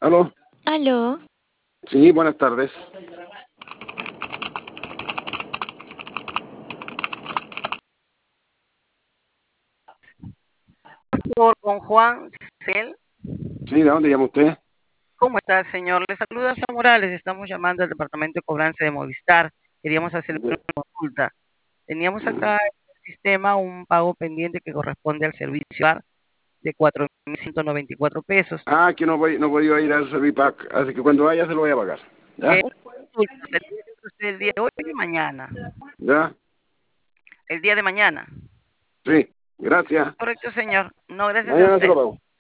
Aló, Aló, sí, buenas tardes. Con Juan Cel. Sí, ¿de dónde llama usted? ¿Cómo está, señor? Le saluda Sam Morales. Estamos llamando al departamento de cobranza de Movistar. Queríamos hacerle una consulta. Teníamos acá en el sistema un pago pendiente que corresponde al servicio A de 4.194 pesos. Que no voy a ir al Servipack, así que cuando vaya se lo voy a pagar. ¿Ya? Una consulta, ¿se tiene usted el día de hoy o de mañana? ¿Ya? El día de mañana. Sí, gracias. Correcto, señor. No, gracias a Mañana se usted. lo pago.